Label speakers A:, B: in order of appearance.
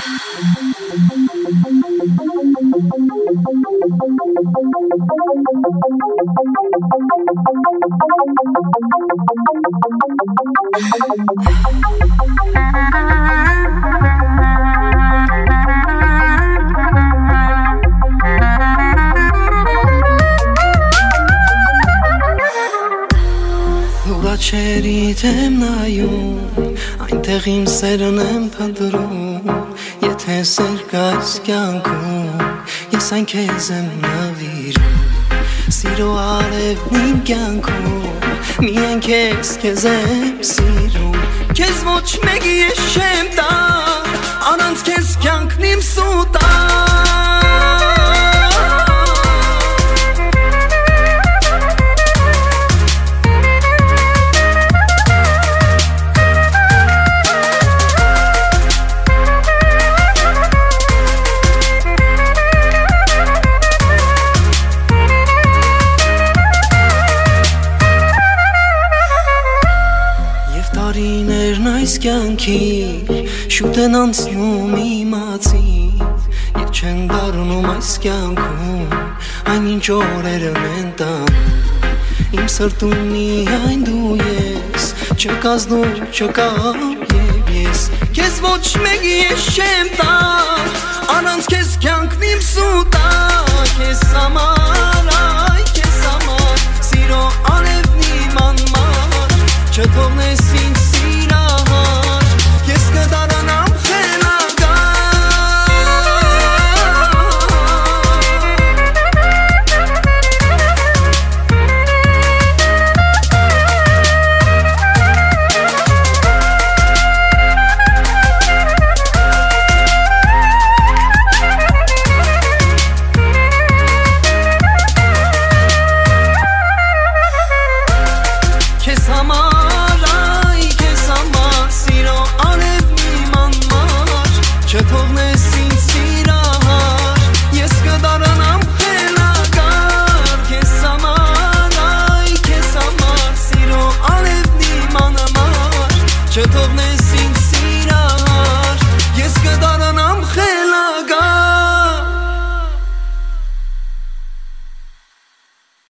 A: Չերիդ եմ նայում, այնտեղ իմ սերն եմ փնտրում, եթե սեր կայս կյանքում, ես այն քեզ եմ նվիրում, սիրո արևն իմ կյանքում, միայն քեզ եմ սիրում, քեզ ոչ մեկի ես չեմ տա, առանց քեզ կյանքն իմ սուտ է Տարիներն այս կյանքի շուտ են անցնում իմացի Եվ չեն դառնում այս կյանքում այն ինչ օրերն են տանում Իմ սրտում միայն դու ես չկաս դու չկա և ես Քեզ ոչ մեկի ես չեմ տա առանց քեզ կյանքն իմ սուտ է Քեզ համար, այ քեզ համար սիրո արևն իմ անմար Չթողնես ինձ սիրահար Ես կդառնամ Քեզ համար, այ քեզ համար սիրո արևն իմ անմար Չթողնես ինձ սիրահար Ես կդառնամ խելագար Քեզ համար, այ քեզ համար սիրո արևն իմ անմար Չթողնես